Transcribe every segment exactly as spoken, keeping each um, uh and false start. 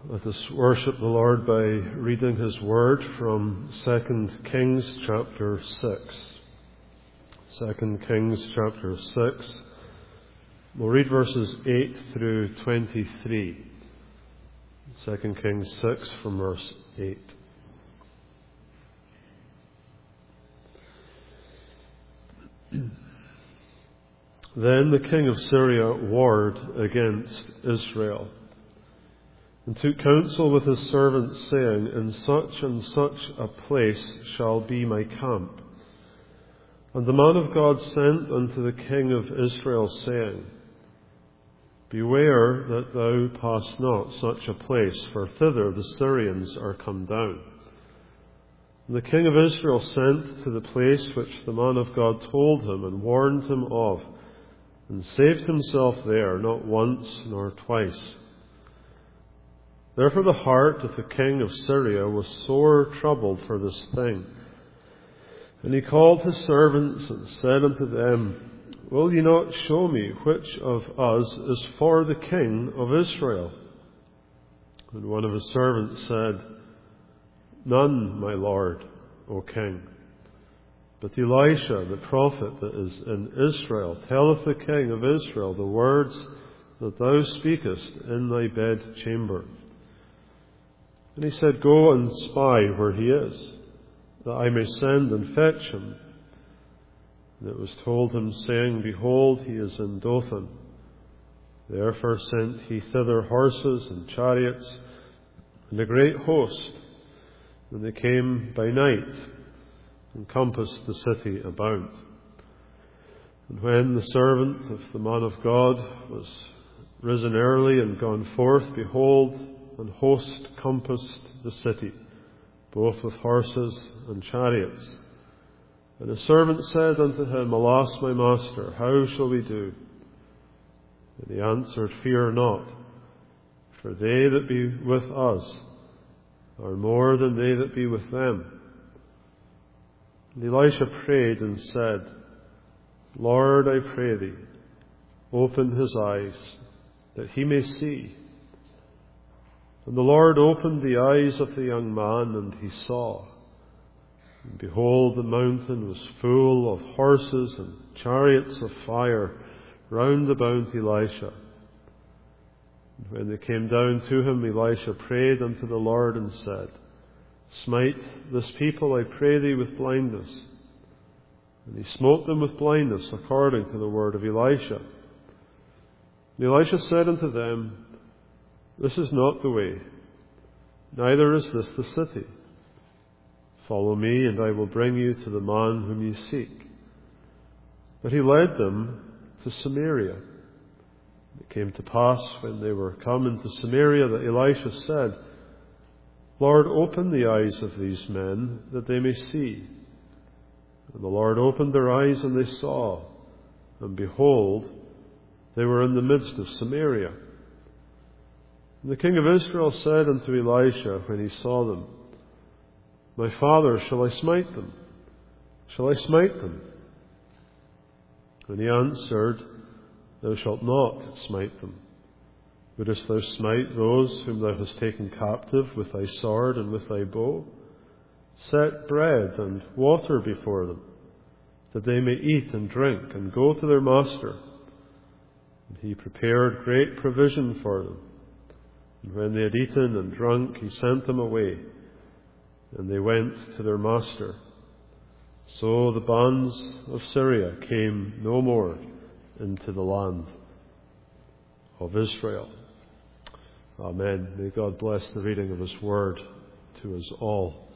Let us worship the Lord by reading His Word from Second Kings chapter six. Second Kings chapter six. We'll read verses eight through twenty-three. Second Kings six from verse eight. Then the king of Syria warred against Israel, and took counsel with his servants, saying, In such and such a place shall be my camp. And the man of God sent unto the king of Israel, saying, Beware that thou pass not such a place, for thither the Syrians are come down. And the king of Israel sent to the place which the man of God told him, and warned him of, and saved himself there, not once nor twice. Therefore the heart of the king of Syria was sore troubled for this thing. And he called his servants and said unto them, Will ye not show me which of us is for the king of Israel? And one of his servants said, None, my lord, O king. But Elisha, the prophet that is in Israel, telleth the king of Israel the words that thou speakest in thy bedchamber. And he said, Go and spy where he is, that I may send and fetch him. And it was told him, saying, Behold, he is in Dothan. Therefore sent he thither horses and chariots and a great host. And they came by night and compassed the city about. And when the servant of the man of God was risen early and gone forth, behold, an host compassed the city, both with horses and chariots. And his servant said unto him, Alas, my master, how shall we do? And he answered, Fear not, for they that be with us are more than they that be with them. And Elisha prayed and said, Lord, I pray thee, open his eyes, that he may see. And the Lord opened the eyes of the young man, and he saw. And behold, the mountain was full of horses and chariots of fire round about Elisha. And when they came down to him, Elisha prayed unto the Lord and said, Smite this people, I pray thee, with blindness. And he smote them with blindness, according to the word of Elisha. And Elisha said unto them, This is not the way, neither is this the city. Follow me, and I will bring you to the man whom ye seek. But he led them to Samaria. It came to pass, when they were come into Samaria, that Elisha said, Lord, open the eyes of these men, that they may see. And the Lord opened their eyes, and they saw. And behold, they were in the midst of Samaria. And the king of Israel said unto Elisha, when he saw them, My father, shall I smite them? Shall I smite them? And he answered, Thou shalt not smite them. Wouldest thou smite those whom thou hast taken captive with thy sword and with thy bow? Set bread and water before them, that they may eat and drink and go to their master. And he prepared great provision for them. And when they had eaten and drunk, he sent them away, and they went to their master. So the bands of Syria came no more into the land of Israel. Amen. May God bless the reading of His Word to us all.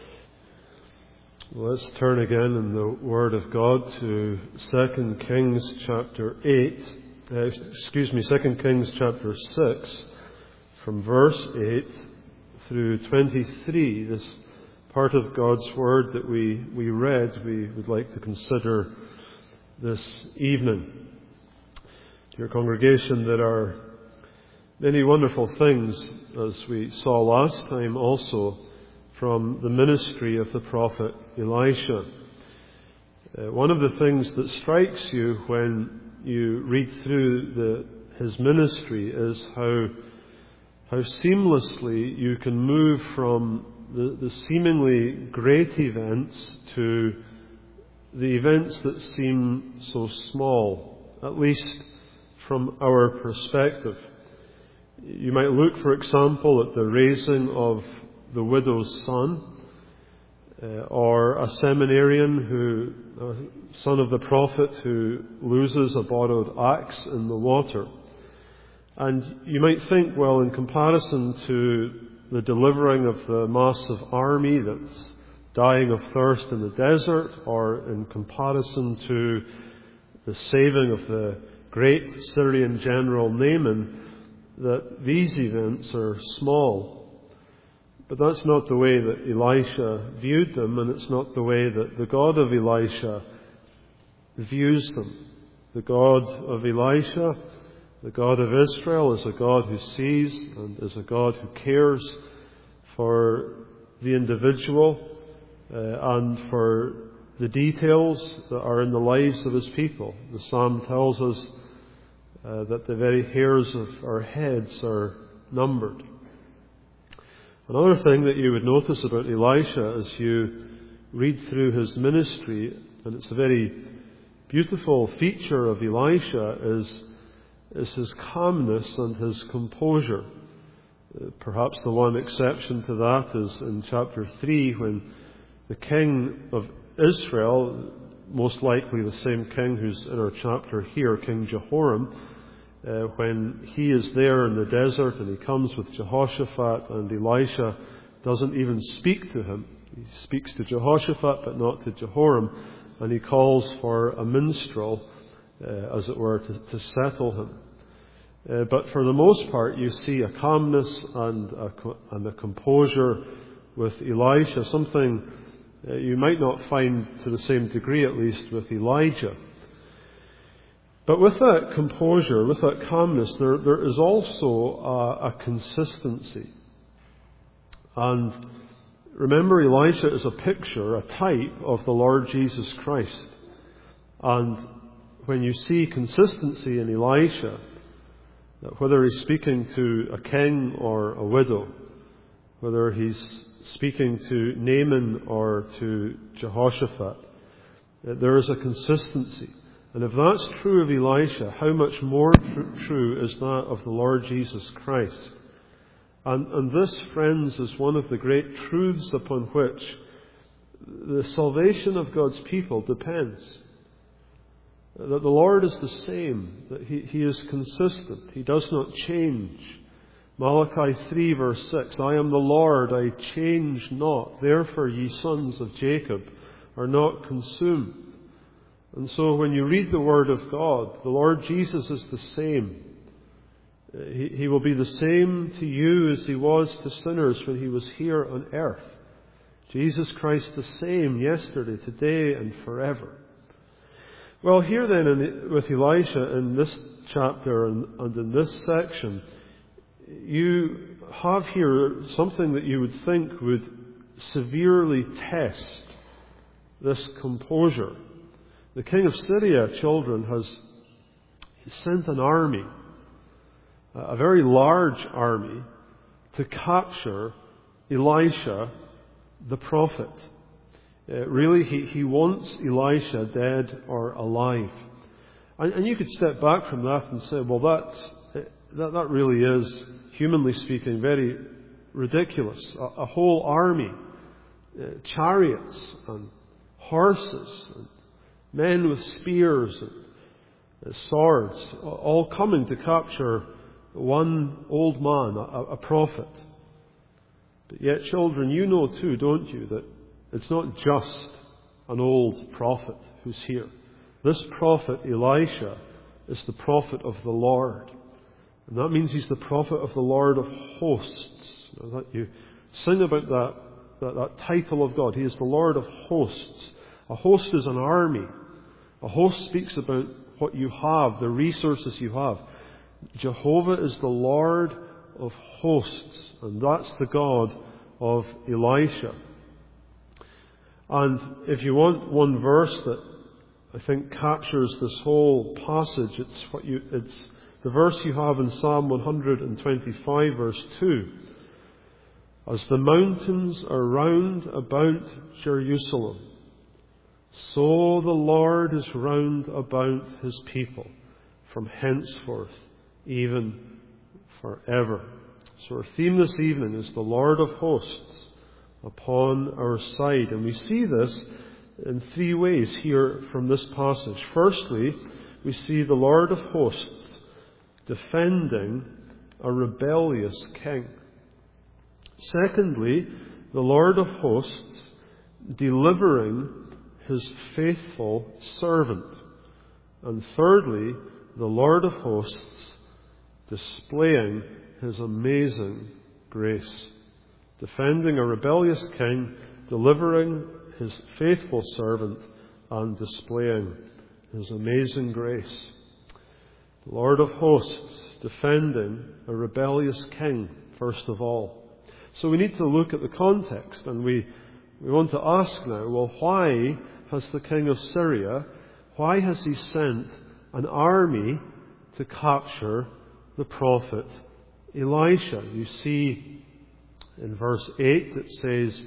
Let's turn again in the Word of God to Second Kings chapter eight. Uh, excuse me, Second Kings chapter six. From verse eight through twenty-three, this part of God's Word that we, we read, we would like to consider this evening. Dear congregation, there are many wonderful things, as we saw last time also, from the ministry of the prophet Elisha. Uh, one of the things that strikes you when you read through the, his ministry is how how seamlessly you can move from the, the seemingly great events to the events that seem so small, at least from our perspective. You might look, for example, at the raising of the widow's son, uh, or a seminarian who, uh, son of the prophet, who loses a borrowed axe in the water. And you might think, well, in comparison to the delivering of the massive army that's dying of thirst in the desert, or in comparison to the saving of the great Syrian general Naaman, that these events are small. But that's not the way that Elisha viewed them, and it's not the way that the God of Elisha views them. The God of Elisha, the God of Israel, is a God who sees and is a God who cares for the individual uh, and for the details that are in the lives of His people. The Psalm tells us uh, that the very hairs of our heads are numbered. Another thing that you would notice about Elisha as you read through his ministry, and it's a very beautiful feature of Elisha, is, is his calmness and his composure. Uh, perhaps the one exception to that is in chapter three, when the king of Israel, most likely the same king who's in our chapter here, King Jehoram, uh, when he is there in the desert and he comes with Jehoshaphat, and Elisha doesn't even speak to him. He speaks to Jehoshaphat but not to Jehoram, and he calls for a minstrel, uh, as it were, to, to settle him. Uh, but for the most part, you see a calmness and a, and a composure with Elisha, something uh, you might not find to the same degree, at least, with Elijah. But with that composure, with that calmness, there, there is also a, a consistency. And remember, Elisha is a picture, a type of the Lord Jesus Christ. And when you see consistency in Elisha, whether he's speaking to a king or a widow, whether he's speaking to Naaman or to Jehoshaphat, there is a consistency. And if that's true of Elisha, how much more true is that of the Lord Jesus Christ? And, and this, friends, is one of the great truths upon which the salvation of God's people depends. That the Lord is the same, that He, he is consistent, He does not change. Malachi three verse six, I am the Lord, I change not, therefore ye sons of Jacob are not consumed. And so when you read the Word of God, the Lord Jesus is the same. He, he will be the same to you as He was to sinners when He was here on earth. Jesus Christ the same yesterday, today and forever. Well, here then in, with Elisha in this chapter and, and in this section, you have here something that you would think would severely test this composure. The king of Syria, children, has sent an army, a very large army, to capture Elisha, the prophet. Uh, really, he, he wants Elisha dead or alive. And, and you could step back from that and say, well, that, that, that really is, humanly speaking, very ridiculous. A, a whole army, uh, chariots and horses, and men with spears and uh, swords, all coming to capture one old man, a, a prophet. But yet, children, you know too, don't you, that it's not just an old prophet who's here. This prophet, Elisha, is the prophet of the Lord. And that means he's the prophet of the Lord of hosts. Now that you sing about that, that, that title of God. He is the Lord of hosts. A host is an army. A host speaks about what you have, the resources you have. Jehovah is the Lord of hosts, and that's the God of Elisha. And if you want one verse that I think captures this whole passage, it's what you, it's The verse you have in Psalm one twenty-five, verse two. As the mountains are round about Jerusalem, so the Lord is round about his people from henceforth, even forever. So our theme this evening is the Lord of hosts upon our side. And we see this in three ways here from this passage. Firstly, we see the Lord of hosts defending a rebellious king. Secondly, the Lord of hosts delivering his faithful servant. And thirdly, the Lord of hosts displaying his amazing grace. Defending a rebellious king, delivering his faithful servant, and displaying his amazing grace. The Lord of hosts defending a rebellious king, first of all. So we need to look at the context, and we, we want to ask now, well, why has the king of Syria, why has he sent an army to capture the prophet Elisha? You see in verse eight it says,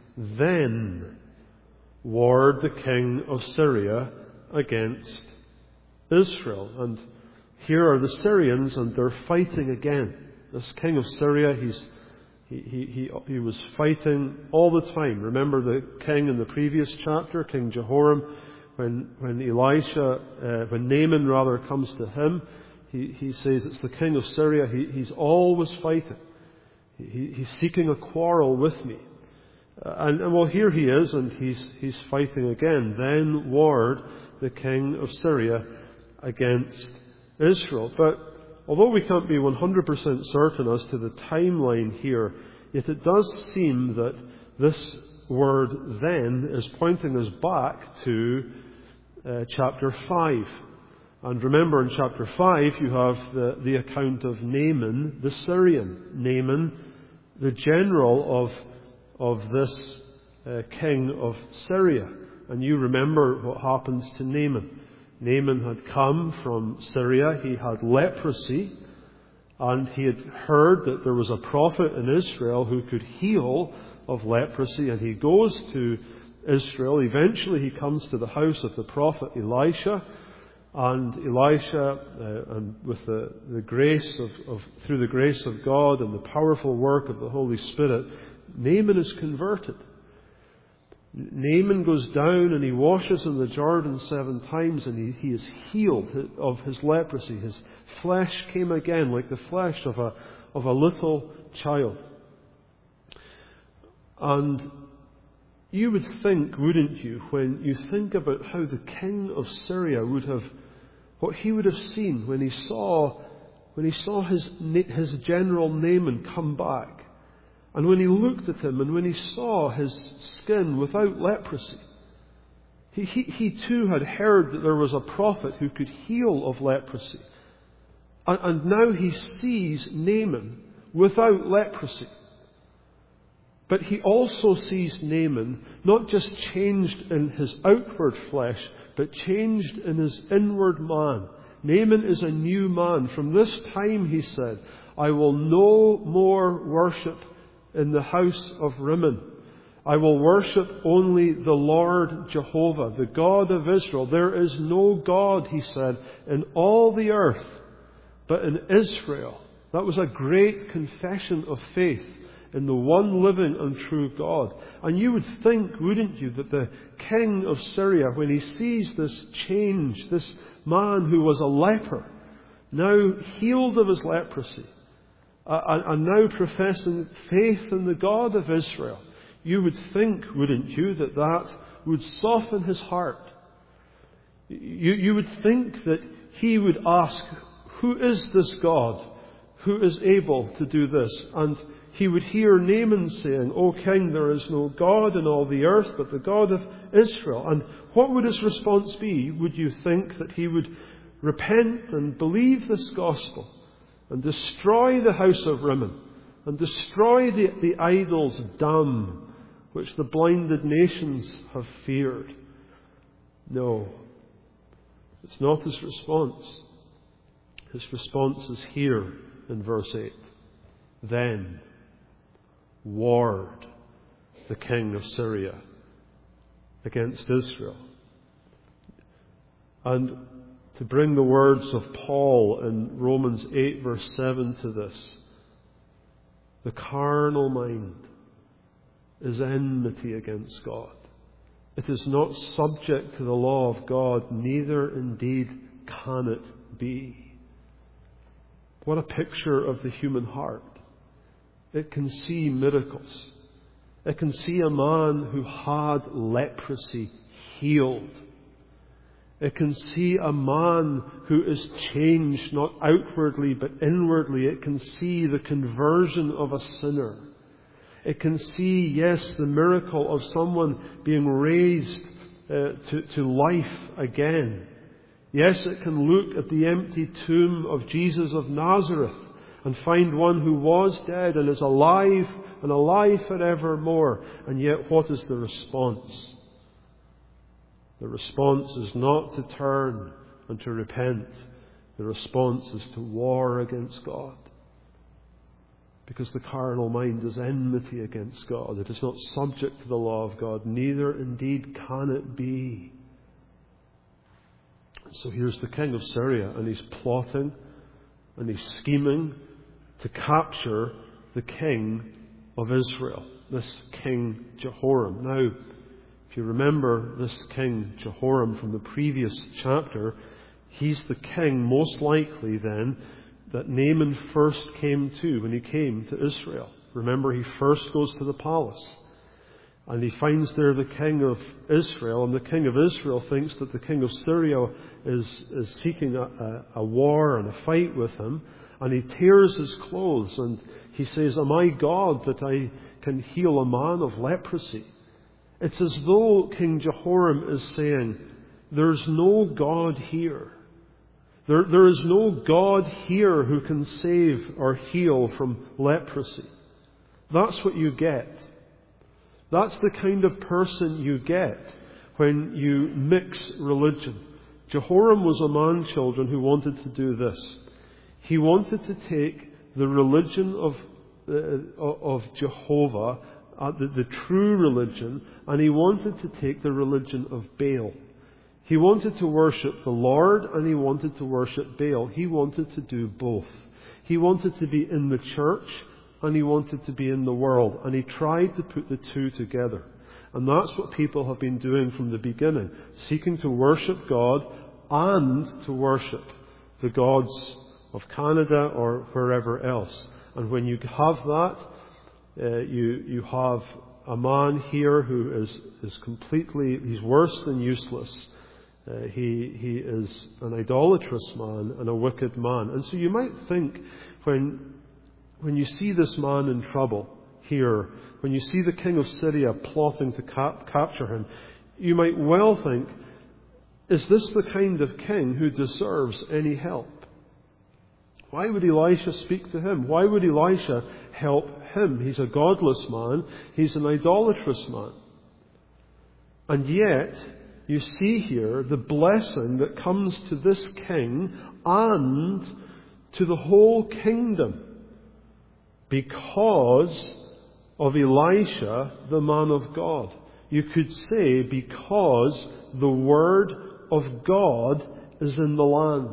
"Then warred the king of Syria against Israel." And here are the Syrians, and they're fighting again. This king of Syria, he's He, he, he, he was fighting all the time. Remember the king in the previous chapter, King Jehoram, when, when Elisha, uh, when Naaman rather comes to him, he, he says it's the king of Syria. He, he's always fighting. He, he's seeking a quarrel with me. Uh, and, and well, here he is, and he's, he's fighting again. Then warred the king of Syria against Israel. But although we can't be one hundred percent certain as to the timeline here, yet it does seem that this word "then" is pointing us back to uh, chapter five. And remember, in chapter five you have the, the account of Naaman the Syrian. Naaman, the general of, of this uh, king of Syria. And you remember what happens to Naaman. Naaman had come from Syria. He had leprosy, and he had heard that there was a prophet in Israel who could heal of leprosy, and he goes to Israel. Eventually he comes to the house of the prophet Elisha, and Elisha, uh, and with the, the grace of, of through the grace of God and the powerful work of the Holy Spirit, Naaman is converted. Naaman goes down and he washes in the Jordan seven times, and he, he is healed of his leprosy. His flesh came again like the flesh of a, of a little child. And you would think, wouldn't you, when you think about how the king of Syria would have, what he would have seen when he saw, when he saw his, his general Naaman come back. And when he looked at him and when he saw his skin without leprosy, he, he, he too had heard that there was a prophet who could heal of leprosy. And, and now he sees Naaman without leprosy. But he also sees Naaman not just changed in his outward flesh, but changed in his inward man. Naaman is a new man. From this time, he said, "I will no more worship in the house of Rimmon. I will worship only the Lord Jehovah, the God of Israel. There is no God," he said, "in all the earth but in Israel." That was a great confession of faith in the one living and true God. And you would think, wouldn't you, that the king of Syria, when he sees this change, this man who was a leper, now healed of his leprosy, uh, and now professing faith in the God of Israel, you would think, wouldn't you, that that would soften his heart. You, you would think that he would ask, who is this God who is able to do this? And he would hear Naaman saying, "O king, there is no God in all the earth but the God of Israel." And what would his response be? Would you think that he would repent and believe this gospel and destroy the house of Rimmon and destroy the, the idol's dam which the blinded nations have feared? No, it's not his response. His response is here in verse eight. Then warred the king of Syria against Israel. And to bring the words of Paul in Romans eight verse seven to this, the carnal mind is enmity against God. It is not subject to the law of God, neither indeed can it be. What a picture of the human heart. It can see miracles. It can see a man who had leprosy healed. It can see a man who is changed, not outwardly but inwardly. It can see the conversion of a sinner. It can see, yes, the miracle of someone being raised uh, to, to life again. Yes, it can look at the empty tomb of Jesus of Nazareth and find one who was dead and is alive and alive forevermore. And yet, what is the response? The response is not to turn and to repent. The response is to war against God. Because the carnal mind is enmity against God. It is not subject to the law of God. Neither indeed can it be. So here's the king of Syria, and he's plotting and he's scheming to capture the king of Israel, this King Jehoram. Now, if you remember this King Jehoram from the previous chapter, he's the king most likely then that Naaman first came to when he came to Israel. Remember, he first goes to the palace and he finds there the king of Israel, and the king of Israel thinks that the king of Syria is, is seeking a, a, a war and a fight with him, and he tears his clothes and he says, "Am I God that I can heal a man of leprosy?" It's as though King Jehoram is saying, there's no God here. There, there is no God here who can save or heal from leprosy. That's what you get. That's the kind of person you get when you mix religion. Jehoram was a man, children, who wanted to do this. He wanted to take the religion of, uh, of Jehovah, uh, the, the true religion, and he wanted to take the religion of Baal. He wanted to worship the Lord and he wanted to worship Baal. He wanted to do both. He wanted to be in the church and he wanted to be in the world. And he tried to put the two together. And that's what people have been doing from the beginning. Seeking to worship God and to worship the gods of Canada or wherever else. And when you have that, uh, you, you have a man here who is, is completely, he's worse than useless. Uh, he, he is an idolatrous man and a wicked man. And so you might think when, when you see this man in trouble here, when you see the king of Syria plotting to cap- capture him, you might well think, is this the kind of king who deserves any help? Why would Elisha speak to him? Why would Elisha help him? He's a godless man. He's an idolatrous man. And yet, you see here the blessing that comes to this king and to the whole kingdom because of Elisha, the man of God. You could say because the word of God is in the land.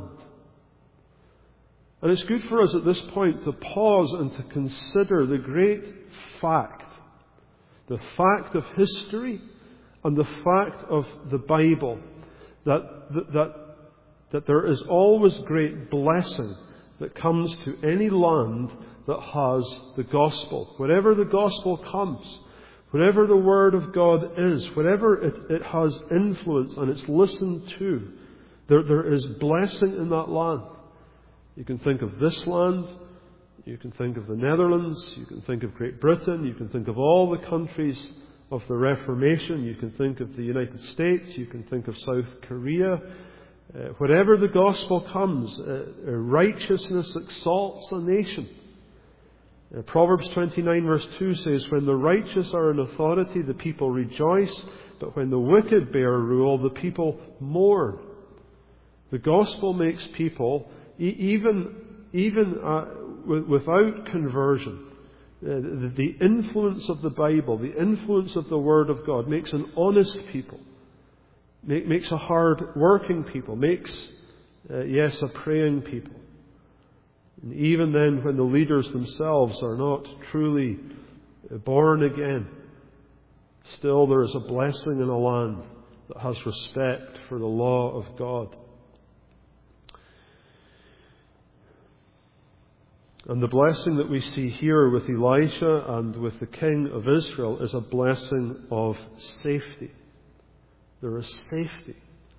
And it's good for us at this point to pause and to consider the great fact, the fact of history, and the fact of the Bible, that, that, that, that there is always great blessing that comes to any land that has the gospel. Wherever the gospel comes, wherever the word of God is, wherever it, it has influence and it's listened to, there, there is blessing in that land. You can think of this land, you can think of the Netherlands, you can think of Great Britain, you can think of all the countries of the Reformation, you can think of the United States, you can think of South Korea. Uh, wherever the gospel comes, uh, uh, righteousness exalts a nation. Uh, Proverbs twenty-nine verse two says, "When the righteous are in authority, the people rejoice, but when the wicked bear rule, the people mourn." The gospel makes people E- even even uh, w- without conversion, uh, the, the influence of the Bible, the influence of the Word of God makes an honest people, make, makes a hard-working people, makes, uh, yes, a praying people. And even then, when the leaders themselves are not truly born again, still there is a blessing in a land that has respect for the law of God. And the blessing that we see here with Elisha and with the king of Israel is a blessing of safety. There is safety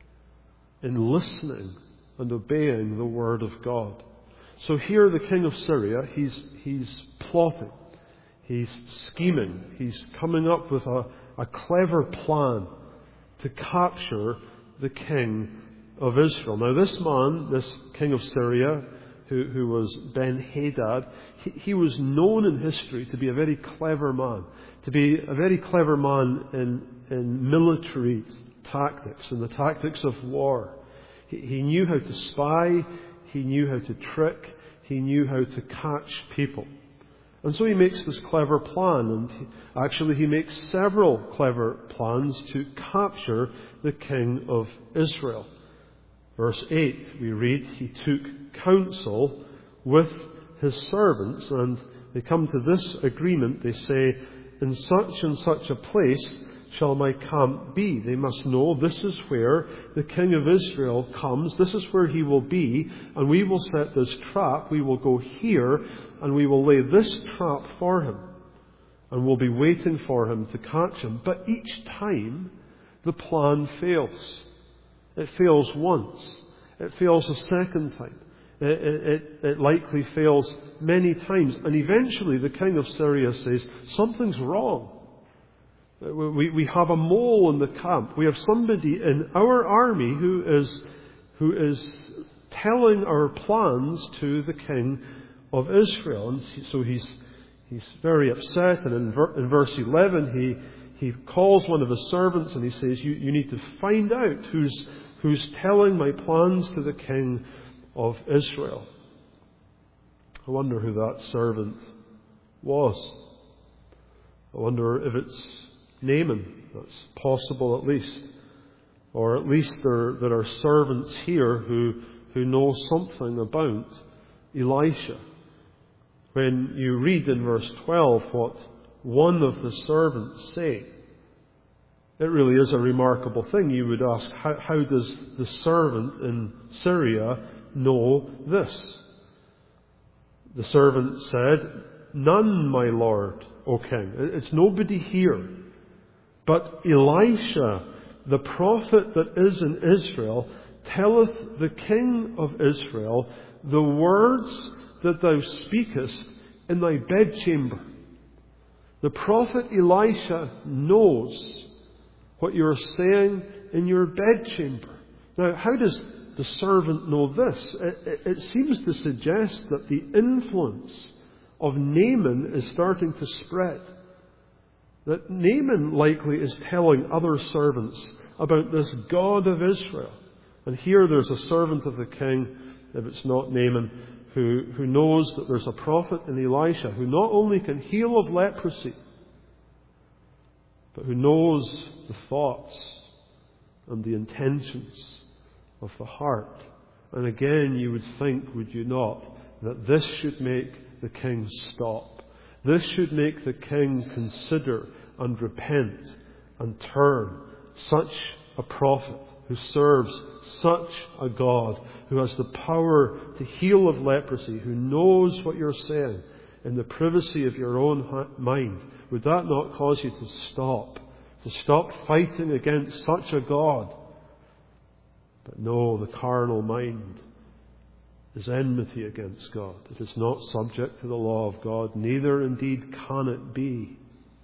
in listening and obeying the word of God. So here the king of Syria, he's, he's plotting. He's scheming. He's coming up with a, a clever plan to capture the king of Israel. Now this man, this king of Syria, who, who was Ben-Hadad, he, he was known in history to be a very clever man. To be a very clever man in, in military tactics, in the tactics of war. He, he knew how to spy. He knew how to trick. He knew how to catch people. And so he makes this clever plan, and he, actually he makes several clever plans to capture the king of Israel. Verse eight, we read, he took counsel with his servants, and they come to this agreement. They say, in such and such a place shall my camp be. They must know this is where the king of Israel comes. This is where he will be, and we will set this trap. We will go here, and we will lay this trap for him, and we'll be waiting for him to catch him. But each time, the plan fails. It fails once. It fails a second time. It, it, it likely fails many times. And eventually, the king of Syria says, something's wrong. We, we have a mole in the camp. We have somebody in our army who is, who is telling our plans to the king of Israel. And so he's, he's very upset. And in, ver, in verse eleven, he, he calls one of his servants and he says, you, you need to find out who's, who's telling my plans to the king of Israel. I wonder who that servant was. I wonder if it's Naaman. That's possible at least. Or at least there, there are servants here who, who know something about Elisha. When you read in verse twelve what one of the servants say, it really is a remarkable thing. You would ask, how, how does the servant in Syria know this? The servant said, none, my lord, O king. It's nobody here. But Elisha, the prophet that is in Israel, telleth the king of Israel the words that thou speakest in thy bedchamber. The prophet Elisha knows what you're saying in your bedchamber. Now, how does the servant know this? It, it, it seems to suggest that the influence of Naaman is starting to spread. That Naaman likely is telling other servants about this God of Israel. And here there's a servant of the king, if it's not Naaman, who, who knows that there's a prophet in Elisha who not only can heal of leprosy, but who knows the thoughts and the intentions of the heart. And again, you would think, would you not, that this should make the king stop. This should make the king consider and repent and turn. Such a prophet who serves such a God, who has the power to heal of leprosy, who knows what you're saying in the privacy of your own mind, would that not cause you to stop? To stop fighting against such a God? But no, the carnal mind is enmity against God. It is not subject to the law of God, neither indeed can it be.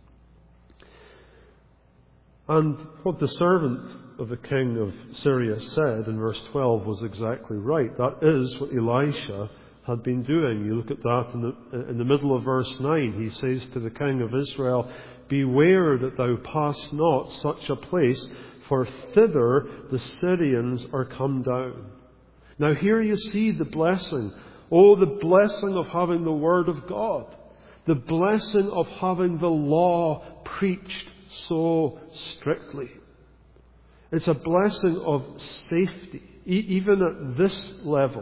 And what the servant of the king of Syria said in verse twelve was exactly right. That is what Elisha had been doing. You look at that in the, in the middle of verse nine. He says to the king of Israel, beware that thou pass not such a place, for thither the Syrians are come down. Now here you see the blessing. Oh, the blessing of having the Word of God. The blessing of having the law preached so strictly. It's a blessing of safety, e- even at this level.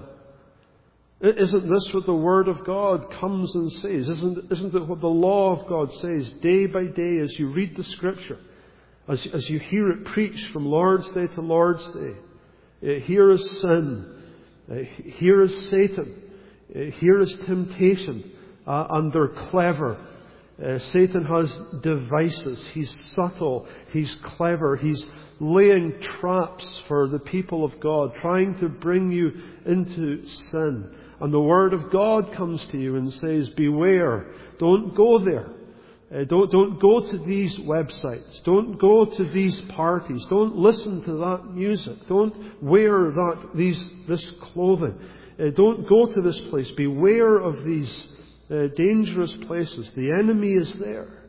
Isn't this what the Word of God comes and says? Isn't, isn't it what the law of God says day by day as you read the Scripture? As, as you hear it preached from Lord's Day to Lord's Day. Uh, here is sin. Uh, here is Satan. Uh, here is temptation. Uh, and they're clever. Uh, Satan has devices. He's subtle. He's clever. He's laying traps for the people of God, trying to bring you into sin. And the Word of God comes to you and says, beware. Don't go there. Uh, don't, don't go to these websites. Don't go to these parties. Don't listen to that music. Don't wear that, these, this clothing. Uh, don't go to this place. Beware of these uh, dangerous places. The enemy is there.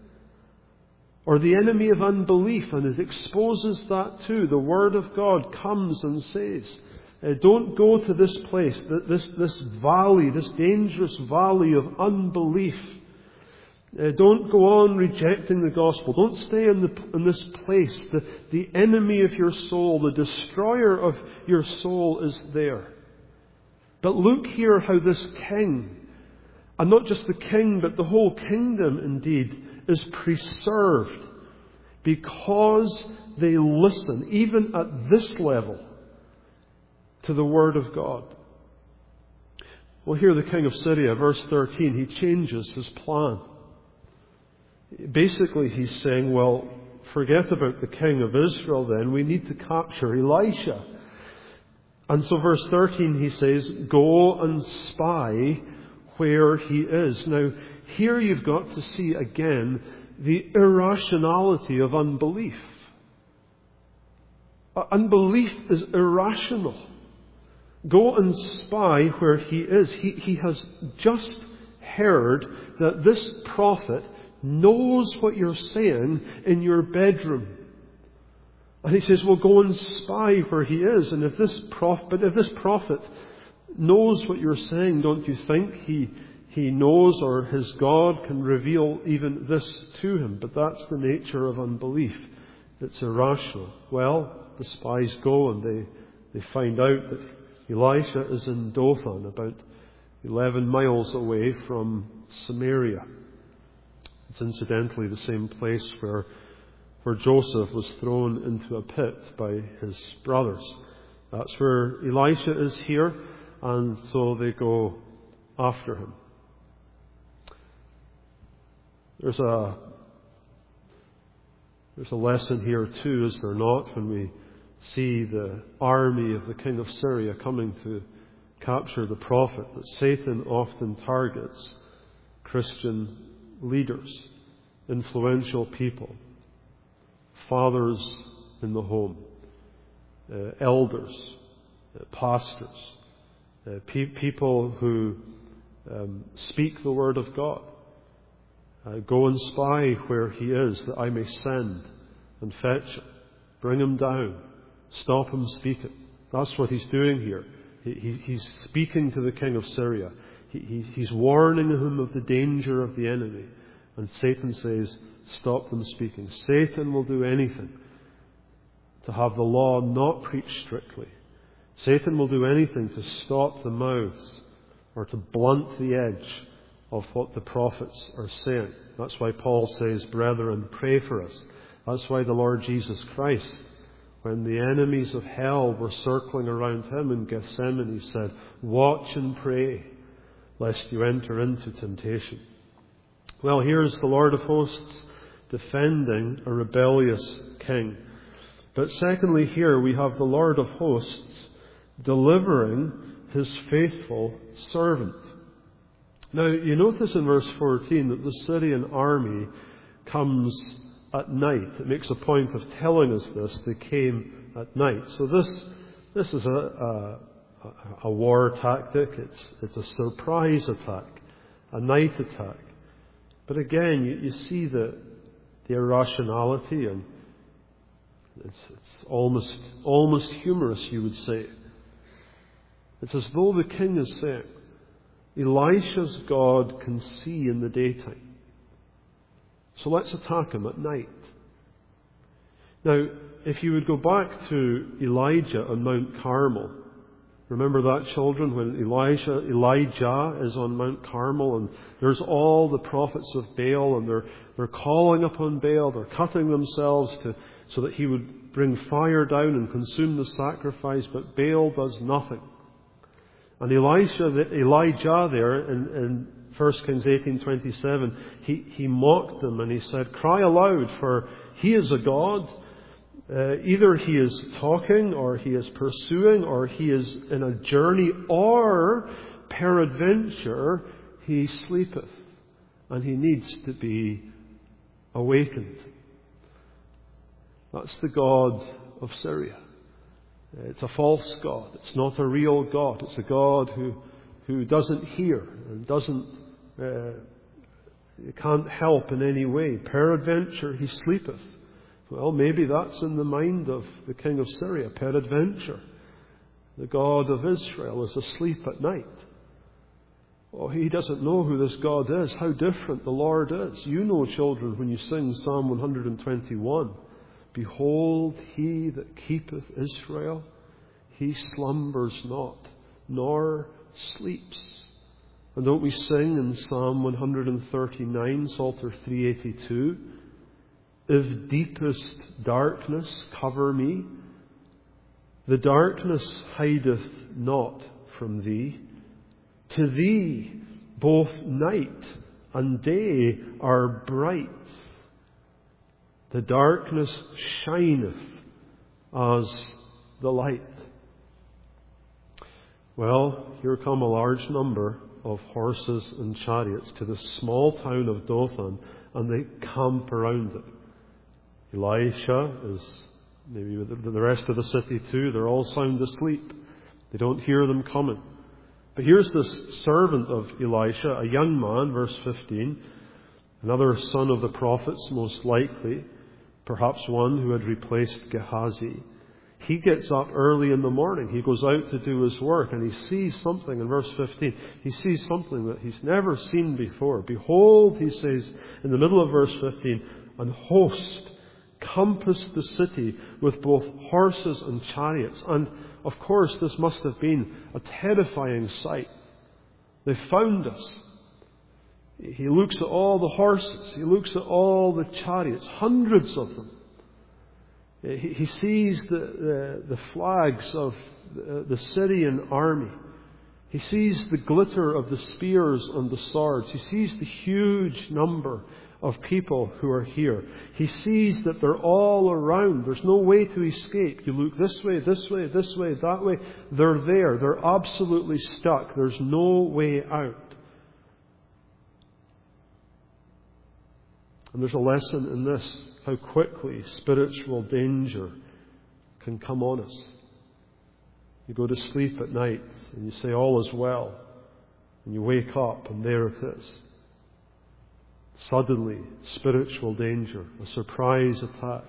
Or the enemy of unbelief, and it exposes that too. The Word of God comes and says, uh, don't go to this place, this, this valley, this dangerous valley of unbelief. Uh, don't go on rejecting the gospel. Don't stay in, the, in this place. The, the enemy of your soul, the destroyer of your soul is there. But look here how this king, and not just the king, but the whole kingdom indeed, is preserved because they listen, even at this level, to the Word of God. Well, here the king of Syria, verse thirteen, he changes his plan. Basically, he's saying, well, forget about the king of Israel then. We need to capture Elisha. And so verse thirteen, he says, go and spy where he is. Now, here you've got to see again the irrationality of unbelief. Unbelief is irrational. Go and spy where he is. He, he has just heard that this prophet knows what you're saying in your bedroom. And he says, well, go and spy where he is. And if this prophet, but if this prophet knows what you're saying, don't you think he, he knows, or his God can reveal even this to him? But that's the nature of unbelief. It's irrational. Well, the spies go and they, they find out that Elisha is in Dothan, about eleven miles away from Samaria. It's incidentally the same place where, where Joseph was thrown into a pit by his brothers. That's where Elisha is here, and so they go after him. There's a there's a lesson here too, is there not, when we see the army of the king of Syria coming to capture the prophet, that Satan often targets Christian leaders, influential people, fathers in the home, uh, elders, uh, pastors, uh, pe- people who um, speak the word of God. Uh, go and spy where he is, that I may send and fetch him, bring him down, stop him speaking. That's what he's doing here. He, he, he's speaking to the king of Syria. He, he, he's warning him of the danger of the enemy. And Satan says, stop them speaking. Satan will do anything to have the law not preached strictly. Satan will do anything to stop the mouths or to blunt the edge of what the prophets are saying. That's why Paul says, brethren, pray for us. That's why the Lord Jesus Christ, when the enemies of hell were circling around him in Gethsemane, he said, watch and pray, lest you enter into temptation. Well, here's the Lord of hosts defending a rebellious king. But secondly, here we have the Lord of hosts delivering his faithful servant. Now, you notice in verse fourteen that the Syrian army comes at night. It makes a point of telling us this. They came at night. So this this is a, a, a war tactic. It's, it's a surprise attack, a night attack. But again, you, you see the, the irrationality, and it's, it's almost almost humorous, you would say. It's as though the king is saying, Elisha's God can see in the daytime, so let's attack him at night. Now, if you would go back to Elijah on Mount Carmel, remember that, children, when Elijah, Elijah is on Mount Carmel and there's all the prophets of Baal and they're, they're calling upon Baal, they're cutting themselves to, so that he would bring fire down and consume the sacrifice, but Baal does nothing. And Elisha, Elijah there in, in First Kings eighteen twenty-seven, he, he mocked them and he said, cry aloud, for he is a God. Uh, either he is talking, or he is pursuing, or he is in a journey, or peradventure he sleepeth, and he needs to be awakened. That's the god of Syria. It's a false god. It's not a real God. It's a God who who doesn't hear and doesn't uh, can't help in any way. Peradventure he sleepeth. Well, maybe that's in the mind of the king of Syria. Peradventure, the God of Israel is asleep at night. Oh, he doesn't know who this God is, how different the Lord is. You know, children, when you sing Psalm one twenty-one, behold, he that keepeth Israel, he slumbers not, nor sleeps. And don't we sing in Psalm one thirty-nine, Psalter three eighty-two, if deepest darkness cover me, the darkness hideth not from thee. To thee both night and day are bright. The darkness shineth as the light. Well, here come a large number of horses and chariots to the small town of Dothan, and they camp around it. Elisha is, maybe with the rest of the city too, they're all sound asleep. They don't hear them coming. But here's this servant of Elisha, a young man, verse fifteen, another son of the prophets, most likely, perhaps one who had replaced Gehazi. He gets up early in the morning. He goes out to do his work, and he sees something in verse fifteen. He sees something that he's never seen before. Behold, he says in the middle of verse fifteen, an host compassed the city with both horses and chariots. And of course, this must have been a terrifying sight. They found us. He looks at all the horses. He looks at all the chariots, hundreds of them. He, he sees the, the, the flags of the, the Syrian army. He sees the glitter of the spears and the swords. He sees the huge number of people who are here. He sees that they're all around. There's no way to escape. You look this way, this way, this way, that way. They're there. They're absolutely stuck. There's no way out. And there's a lesson in this, how quickly spiritual danger can come on us. You go to sleep at night and you say all is well, and you wake up and there it is. Suddenly, spiritual danger, a surprise attack,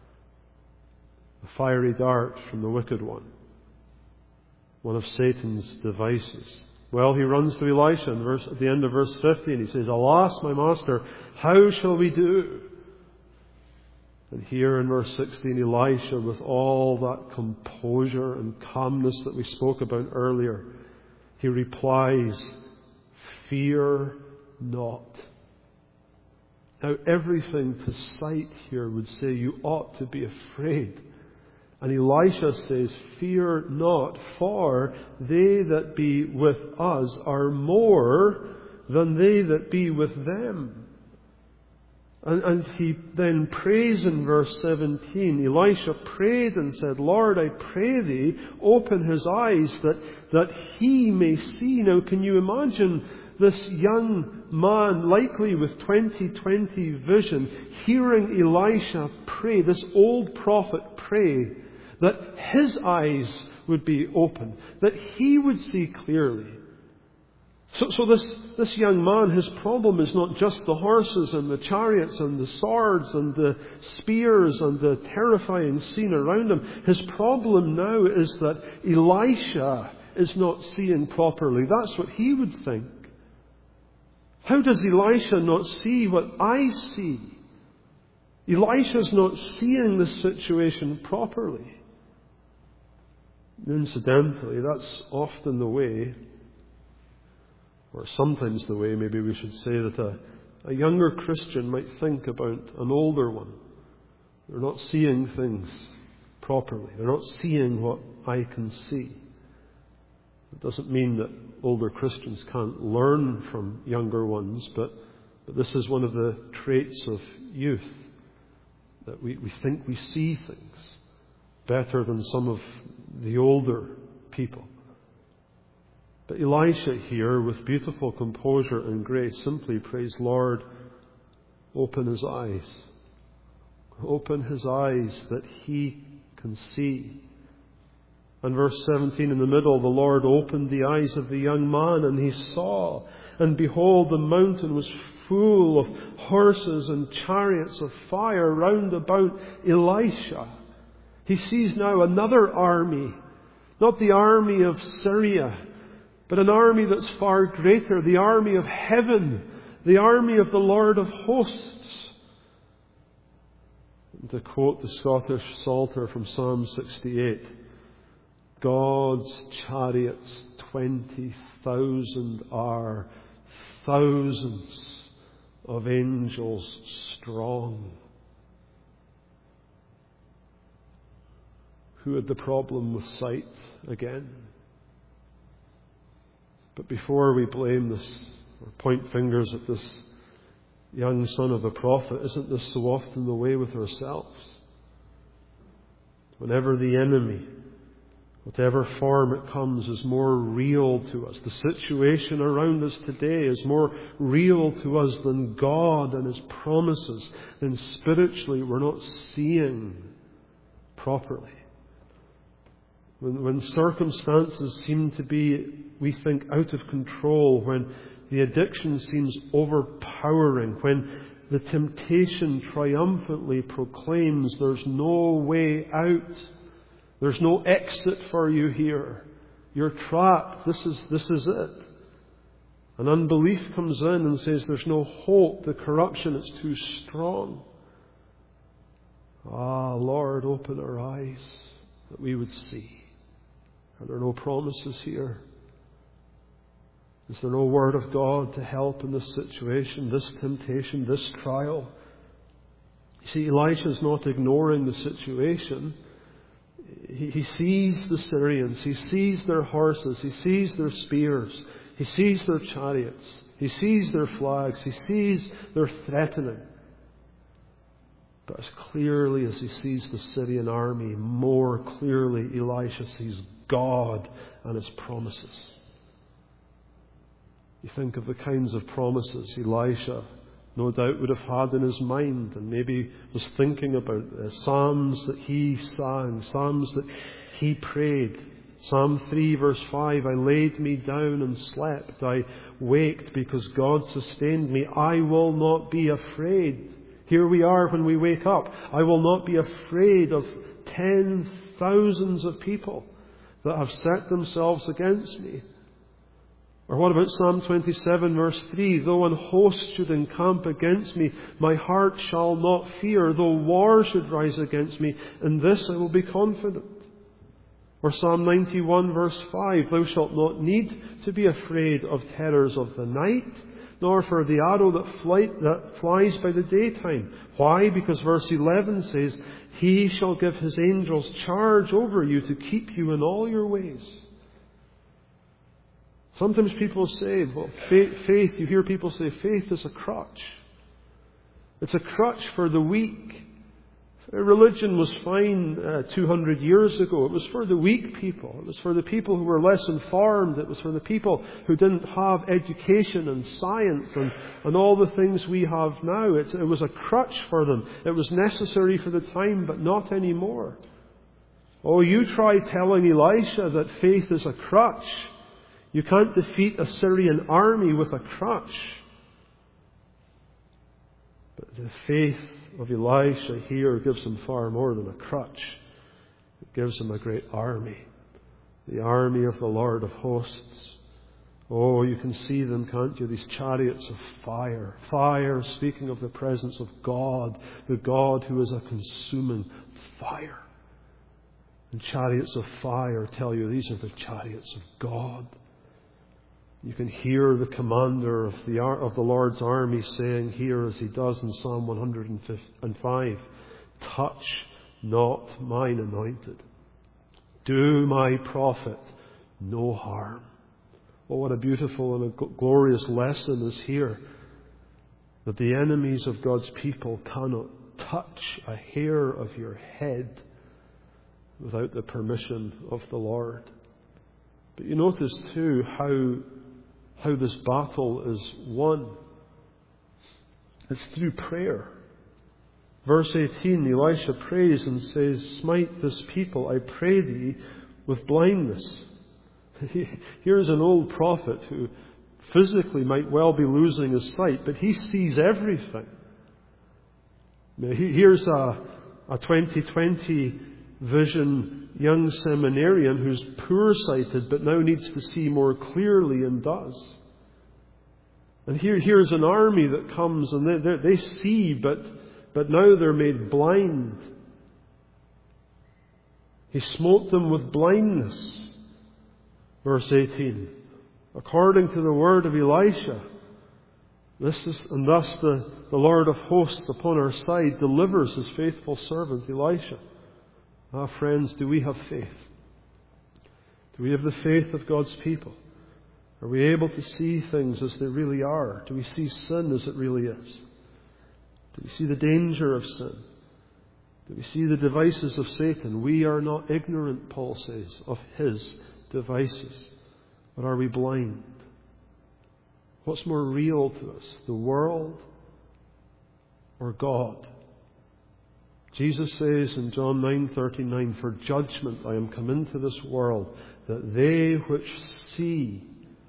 a fiery dart from the wicked one, one of Satan's devices. Well, he runs to Elisha in verse, at the end of verse fifteen. He says, alas, my master, how shall we do? And here in verse sixteen, Elisha, with all that composure and calmness that we spoke about earlier, he replies, fear not. Now, everything to sight here would say you ought to be afraid. And Elisha says, fear not, for they that be with us are more than they that be with them. And, and he then prays in verse seventeen. Elisha prayed and said, Lord, I pray thee, open his eyes that, that he may see. Now, can you imagine this young man, likely with twenty twenty vision, hearing Elisha pray, this old prophet pray, that his eyes would be open, that he would see clearly. So, so this, this young man, his problem is not just the horses and the chariots and the swords and the spears and the terrifying scene around him. His problem now is that Elisha is not seeing properly. That's what he would think. How does Elisha not see what I see? Elisha's not seeing the situation properly. Incidentally, that's often the way, or sometimes the way, maybe we should say, that a, a younger Christian might think about an older one. They're not seeing things properly. They're not seeing what I can see. It doesn't mean that older Christians can't learn from younger ones, but, but this is one of the traits of youth, that we, we think we see things better than some of the older people. But Elisha here, with beautiful composure and grace, simply prays, Lord, open his eyes. Open his eyes that he can see. And verse seventeen in the middle, the Lord opened the eyes of the young man, and he saw. And behold, the mountain was full of horses and chariots of fire round about Elisha. He sees now another army, not the army of Syria, but an army that's far greater, the army of heaven, the army of the Lord of hosts. And to quote the Scottish Psalter from Psalm sixty-eight, God's chariots twenty thousand are, thousands of angels strong. Who had the problem with sight again? But before we blame this or point fingers at this young son of a prophet, isn't this so often the way with ourselves? Whenever the enemy, whatever form it comes, is more real to us, the situation around us today is more real to us than God and His promises, then spiritually we're not seeing properly. When, when circumstances seem to be, we think, out of control, when the addiction seems overpowering, when the temptation triumphantly proclaims there's no way out, there's no exit for you here, you're trapped, this is, this is it. And unbelief comes in and says there's no hope, the corruption is too strong. Ah, Lord, open our eyes that we would see. Are there no promises here? Is there no word of God to help in this situation, this temptation, this trial? You see, Elisha's not ignoring the situation. He, he sees the Syrians. He sees their horses. He sees their spears. He sees their chariots. He sees their flags. He sees their threatening. But as clearly as he sees the Syrian army, more clearly Elisha sees God and His promises. You think of the kinds of promises Elisha no doubt would have had in his mind, and maybe was thinking about uh, psalms that he sang, psalms that he prayed. Psalm three verse five, I laid me down and slept. I waked because God sustained me. I will not be afraid. Here we are when we wake up. I will not be afraid of ten thousands of people that have set themselves against me. Or what about Psalm twenty-seven verse three? Though an host should encamp against me, my heart shall not fear. Though war should rise against me, in this I will be confident. Or Psalm ninety-one verse five, thou shalt not need to be afraid of terrors of the night, nor for the arrow that, flight, that flies by the daytime. Why? Because verse eleven says, He shall give His angels charge over you to keep you in all your ways. Sometimes people say, well, faith, faith, you hear people say, faith is a crutch. It's a crutch for the weak. Religion was fine uh, two hundred years ago. It was for the weak people. It was for the people who were less informed. It was for the people who didn't have education and science and, and all the things we have now. It, it was a crutch for them. It was necessary for the time, but not anymore. Oh, you try telling Elisha that faith is a crutch. You can't defeat a Syrian army with a crutch. But the faith of Elisha here gives him far more than a crutch. It gives him a great army. the army of the Lord of hosts. Oh, you can see them, can't you? These chariots of fire. Fire, speaking of the presence of God, the God who is a consuming fire. And chariots of fire tell you these are the chariots of God. You can hear the commander of the of the Lord's army saying here, as he does in Psalm one hundred five, touch not mine anointed. Do my prophet no harm. Oh, what a beautiful and a glorious lesson is here. That the enemies of God's people cannot touch a hair of your head without the permission of the Lord. But you notice too how, how this battle is won. It's through prayer. Verse eighteen, Elisha prays and says, smite this people, I pray thee, with blindness. Here's an old prophet who physically might well be losing his sight, but he sees everything. Here's a, a twenty twenty vision young seminarian who's poor-sighted but now needs to see more clearly and does. And here, here's an army that comes and they, they, they see, but, but now they're made blind. He smote them with blindness. Verse eighteen, according to the word of Elisha, this is, and thus the, the Lord of hosts upon our side delivers his faithful servant Elisha. Ah, friends, do we have faith? Do we have the faith of God's people? Are we able to see things as they really are? Do we see sin as it really is? Do we see the danger of sin? Do we see the devices of Satan? We are not ignorant, Paul says, of his devices. But are we blind? What's more real to us, the world or God? Jesus says in John nine thirty-nine, for judgment I am come into this world, that they which see,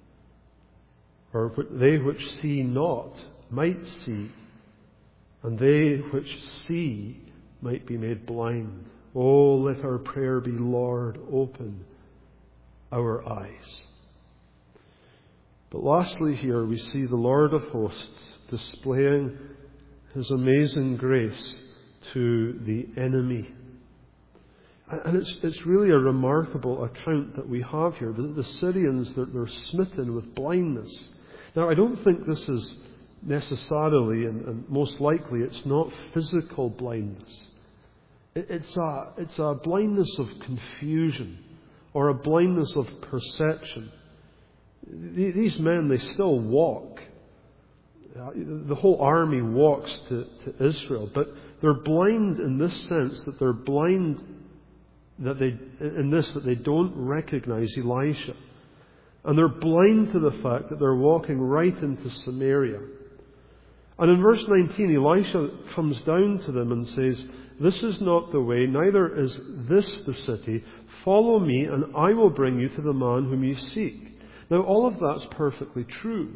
or they which see not, might see, and they which see might be made blind. Oh, let our prayer be, Lord, open our eyes. But lastly here we see the Lord of hosts displaying his amazing grace to the enemy. And it's, it's really a remarkable account that we have here. The, the Syrians, they're, they're smitten with blindness. Now, I don't think this is necessarily, and, and most likely, it's not physical blindness. It, it's, a, it's a blindness of confusion or a blindness of perception. These men, they still walk. The whole army walks to, to Israel, but they're blind in this sense that they're blind that they in this that they don't recognize Elisha, and they're blind to the fact that they're walking right into Samaria. And in verse nineteen, Elisha comes down to them and says, "This is not the way, neither is this the city. Follow me, and I will bring you to the man whom you seek." Now, all of that's perfectly true.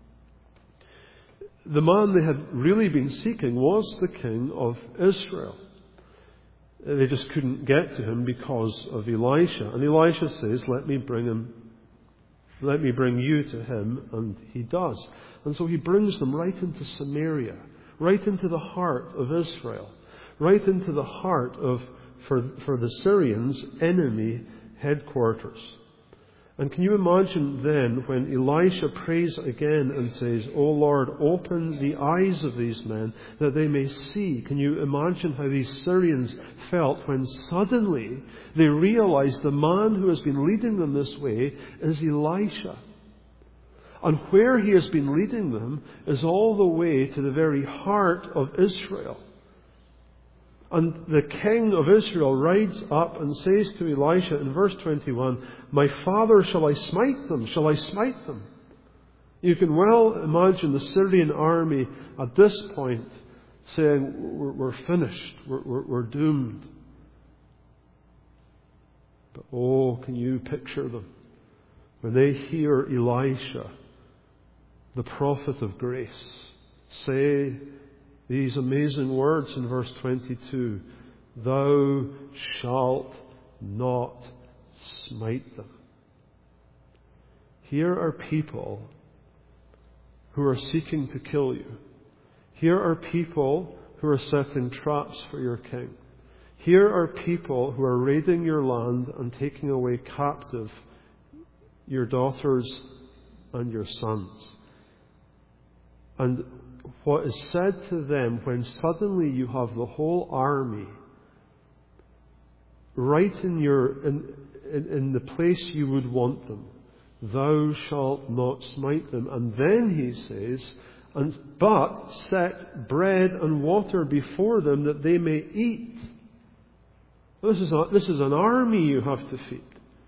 The man they had really been seeking was the king of Israel. They just couldn't get to him because of Elisha. And Elisha says, let me bring him, let me bring you to him. And he does. And so he brings them right into Samaria, right into the heart of Israel, right into the heart of, for, for the Syrians, enemy headquarters. And can you imagine then when Elisha prays again and says, "O Lord, open the eyes of these men that they may see." Can you imagine how these Syrians felt when suddenly they realized the man who has been leading them this way is Elisha. And where he has been leading them is all the way to the very heart of Israel. And the king of Israel rides up and says to Elisha in verse twenty-one, "My father, shall I smite them? Shall I smite them?" You can well imagine the Syrian army at this point saying, we're, we're finished, we're, we're, we're doomed. But oh, can you picture them when they hear Elisha, the prophet of grace, say these amazing words in verse twenty-two, "Thou shalt not smite them. Here are people who are seeking to kill you. Here are people who are setting traps for your king. Here are people who are raiding your land and taking away captive your daughters and your sons. And what is said to them when suddenly you have the whole army right in your in, in, in the place you would want them, thou shalt not smite them. And then he says, and but set bread and water before them that they may eat. This is a, this is an army you have to feed.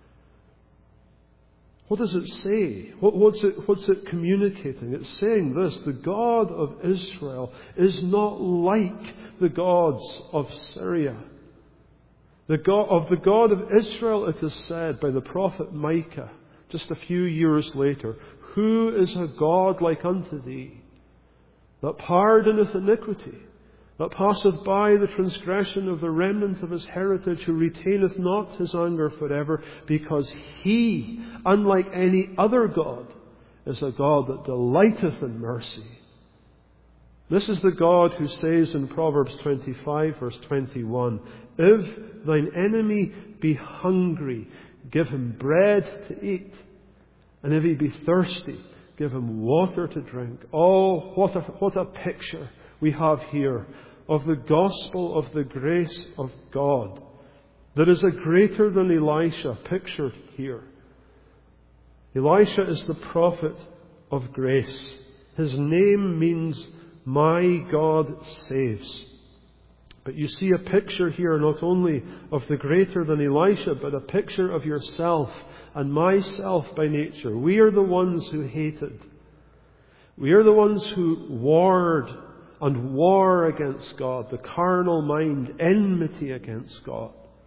What does it say? What, what's it, what's it communicating? It's saying this: the God of Israel is not like the gods of Syria. The God, of the God of Israel it is said by the prophet Micah, just a few years later, who is a God like unto thee, that pardoneth iniquity, that passeth by the transgression of the remnant of his heritage, who retaineth not his anger forever, because he, unlike any other God, is a God that delighteth in mercy. This is the God who says in Proverbs twenty-five, verse twenty-one, if thine enemy be hungry, give him bread to eat, and if he be thirsty, give him water to drink. Oh, what a, what a picture we have here of the gospel of the grace of God. There is a greater than Elisha pictured here. Elisha is the prophet of grace. His name means my God saves. But you see a picture here not only of the greater than Elisha, but a picture of yourself and myself by nature. We are the ones who hated. We are the ones who warred and war against God, the carnal mind, enmity against God.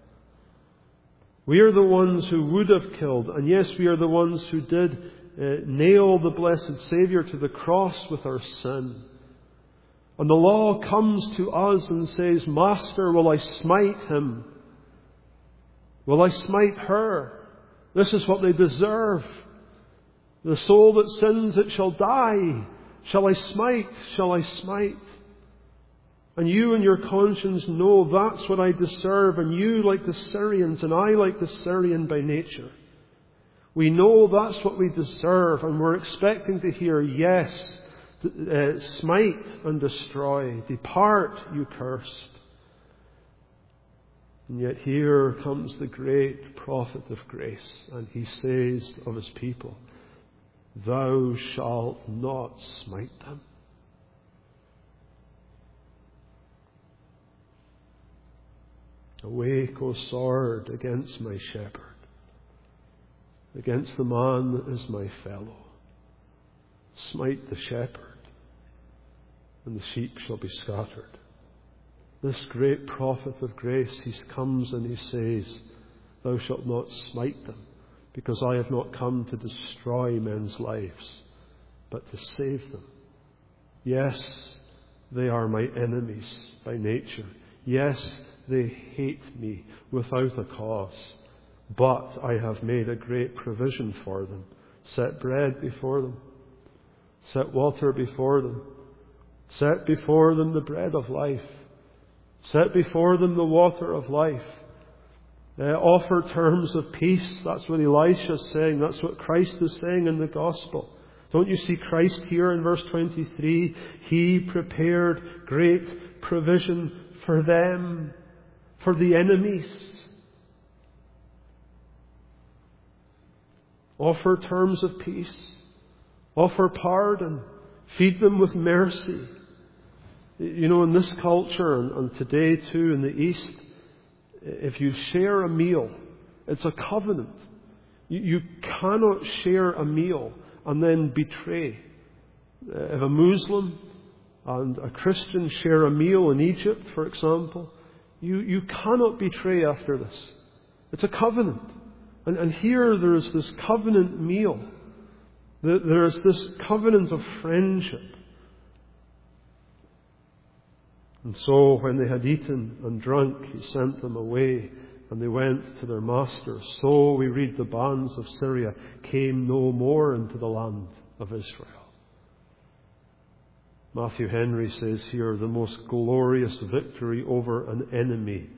We are the ones who would have killed, and yes, we are the ones who did uh, nail the blessed Saviour to the cross with our sin. And the law comes to us and says, Master, will I smite him? Will I smite her? This is what they deserve. The soul that sins, it shall die. Shall I smite? Shall I smite? And you in your conscience know that's what I deserve, and you like the Syrians, and I like the Syrian by nature. We know that's what we deserve, and we're expecting to hear, yes, uh, smite and destroy. Depart, you cursed. And yet here comes the great prophet of grace, and he says of his people, thou shalt not smite them. Awake, O sword, against my shepherd, against the man that is my fellow. Smite the shepherd, and the sheep shall be scattered. This great prophet of grace, he comes and he says, thou shalt not smite them, because I have not come to destroy men's lives, but to save them. Yes, they are my enemies by nature. Yes, they hate me without a cause, but I have made a great provision for them. Set bread before them. Set water before them. Set before them the bread of life. Set before them the water of life. Uh, offer terms of peace. That's what Elisha is saying. That's what Christ is saying in the gospel. Don't you see Christ here in verse twenty-three? He prepared great provision for them, for the enemies. Offer terms of peace. Offer pardon. Feed them with mercy. You know, in this culture, and, and today too in the East, if you share a meal, it's a covenant. You, you cannot share a meal and then betray. If a Muslim and a Christian share a meal in Egypt, for example, you, you cannot betray after this. It's a covenant. And, and here there is this covenant meal. There is this covenant of friendship. And so when they had eaten and drunk, he sent them away and they went to their masters. So we read the bands of Syria came no more into the land of Israel. Matthew Henry says here, the most glorious victory over an enemy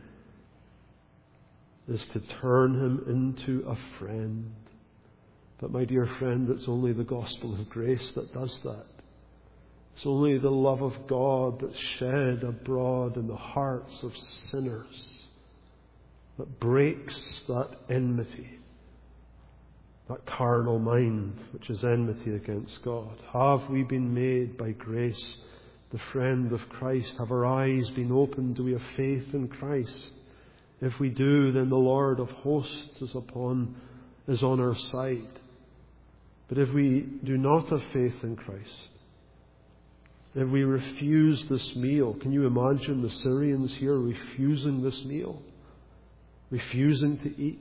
is to turn him into a friend. But my dear friend, it's only the gospel of grace that does that. It's only the love of God that's shed abroad in the hearts of sinners that breaks that enmity, that carnal mind which is enmity against God. Have we been made by grace the friend of Christ? Have our eyes been opened? Do we have faith in Christ? If we do, then the Lord of hosts is upon, is on our side. But if we do not have faith in Christ, if we refuse this meal, can you imagine the Syrians here refusing this meal? Refusing to eat?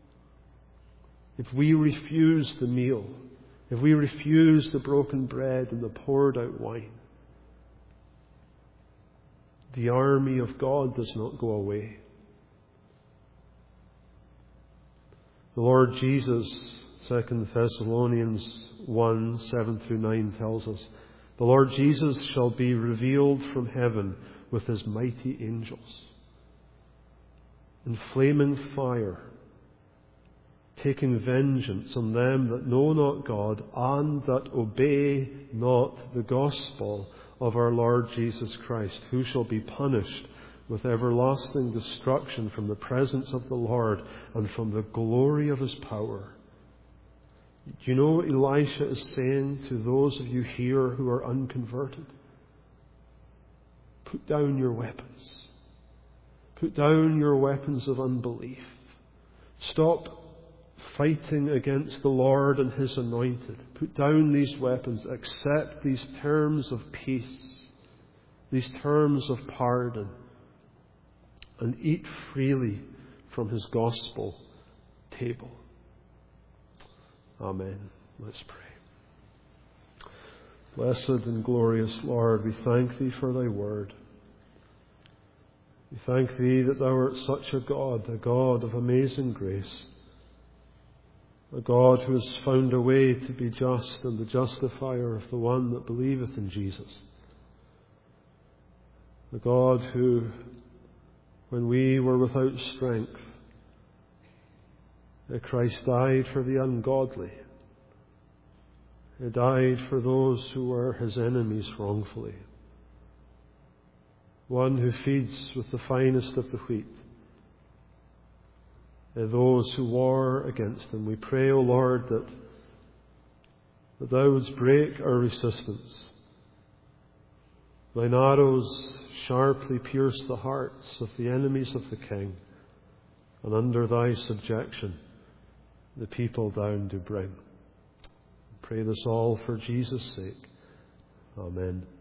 If we refuse the meal, if we refuse the broken bread and the poured out wine, the army of God does not go away. The Lord Jesus, Second Thessalonians one, seven through nine tells us, the Lord Jesus shall be revealed from heaven with his mighty angels in flaming fire, taking vengeance on them that know not God and that obey not the gospel of our Lord Jesus Christ, who shall be punished with everlasting destruction from the presence of the Lord and from the glory of his power. Do you know what Elisha is saying to those of you here who are unconverted? Put down your weapons. Put down your weapons of unbelief. Stop fighting against the Lord and his anointed. Put down these weapons. Accept these terms of peace, these terms of pardon, and eat freely from his gospel table. Amen. Let's pray. Blessed and glorious Lord, we thank thee for thy word. We thank thee that thou art such a God, a God of amazing grace, a God who has found a way to be just and the justifier of the one that believeth in Jesus. A God who, when we were without strength, Christ died for the ungodly. He died for those who were his enemies wrongfully. One who feeds with the finest of the wheat those who war against him. We pray, O Lord, that, that thou wouldst break our resistance. Thine arrows sharply pierce the hearts of the enemies of the King, and under thy subjection the people down do bring. We pray this all for Jesus' sake. Amen.